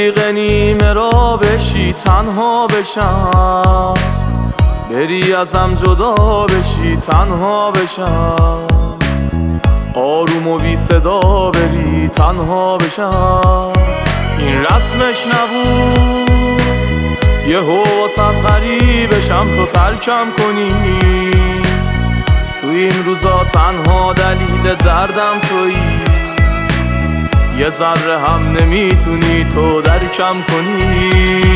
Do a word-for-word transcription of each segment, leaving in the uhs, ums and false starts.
رفیق نیمه را بشی تنها بشم، بری ازم جدا بشی تنها بشم، آروم و بی صدا بری تنها بشم. این رسمش نبود یه واسط غریبشم تو ترکم کنی، تو این روزا تنها دلیل دردم تویی، یه ذره هم نمیتونی تو درکم کنی.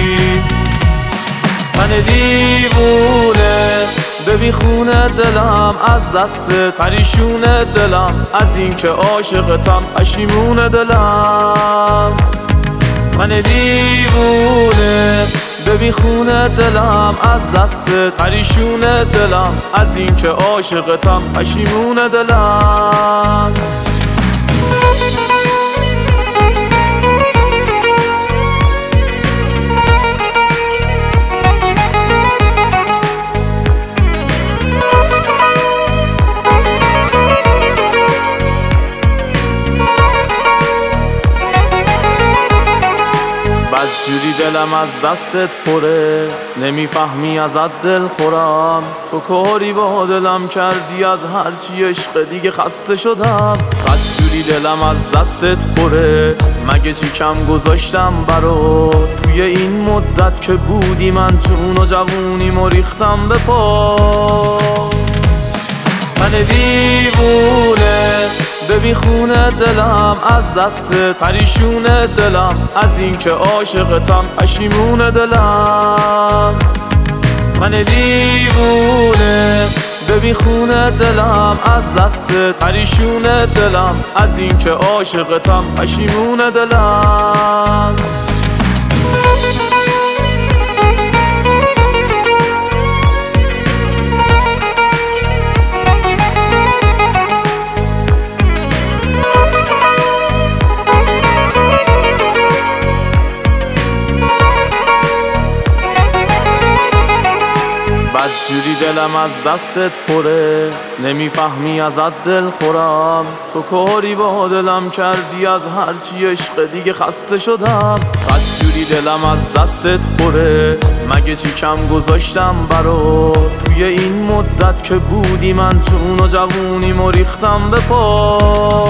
من دیوونه ببی خونه دلم از دستت، پریشونه دلم از این که عاشقتم، پشیمونه دلم. من دیوونه ببی خونه دلم از دستت، پریشونه دلم از این که عاشقتم، پشیمونه دلم. بدجوری دلم از دستت پره، نمیفهمی ازت دل خورم، تو کاری با دلم کردی از هرچی عشق دیگه خسته شدم. بدجوری دلم از دستت پره، مگه چی کم گذاشتم برات، توی این مدت که بودی من جون و جوونیمو ریختم به پا. من دیوونه ببی خونه دلم از دستت، پریشونه دلم از این که عاشقتم، پشیمونه دلم. من دیوونه ببی خونه دلم از دستت، پریشونه دلم از این که عاشقتم، پشیمونه دلم. بدجوری دلم از دستت پره، نمیفهمی ازت دل خورم، تو کاری با دلم کردی از هرچی عشق دیگه خسته شدم. بدجوری دلم از دستت پره، مگه چی کم گذاشتم برات، توی این مدت که بودی من جون و جوونیمو ریختم به پا.